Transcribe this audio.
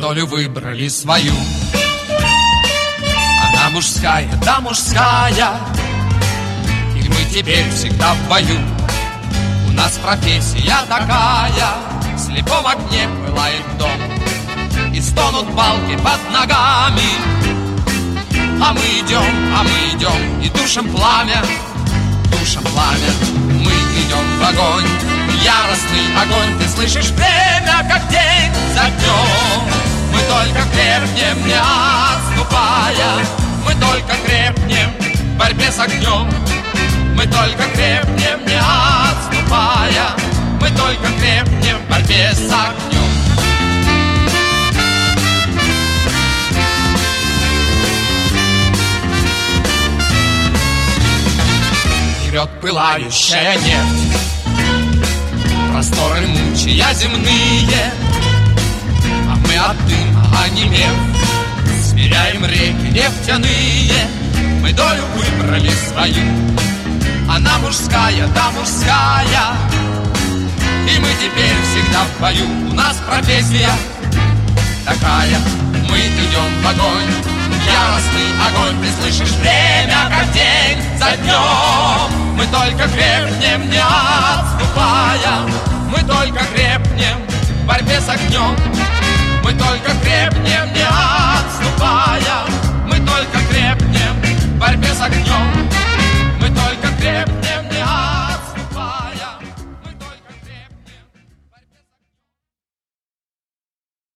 долю выбрали свою. Она мужская, да мужская, и мы теперь всегда в бою. У нас профессия такая, в слепом огне пылает дом, и стонут балки под ногами. А мы идем, и душим пламя, мы идем в огонь, яростный огонь. Ты слышишь, время, как день за днем. Мы только крепнем, не отступая, мы только крепнем в борьбе с огнем. Мы только крепнем, не отступая, мы только крепнем в борьбе с огнем. Вперед пылающая нефть, просторы мучия земные, а мы от дыма онемев сверяем реки нефтяные. Мы долю выбрали свою, она мужская, да мужская, и мы теперь всегда в бою. У нас профессия такая, мы идем в огонь, яростный огонь. Ты слышишь, время, как день за днем. Мы только крепнем, не отступая, мы только крепнем в борьбе с огнем. Мы только крепнем